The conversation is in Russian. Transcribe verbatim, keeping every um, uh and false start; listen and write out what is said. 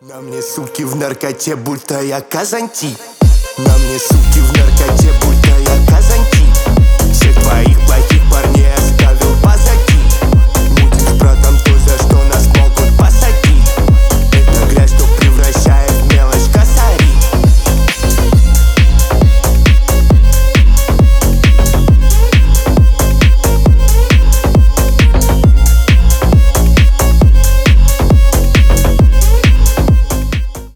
На мне суки в наркоте, будто я Казанти. На мне суки в наркоте, будто я Казанти. Всех твоих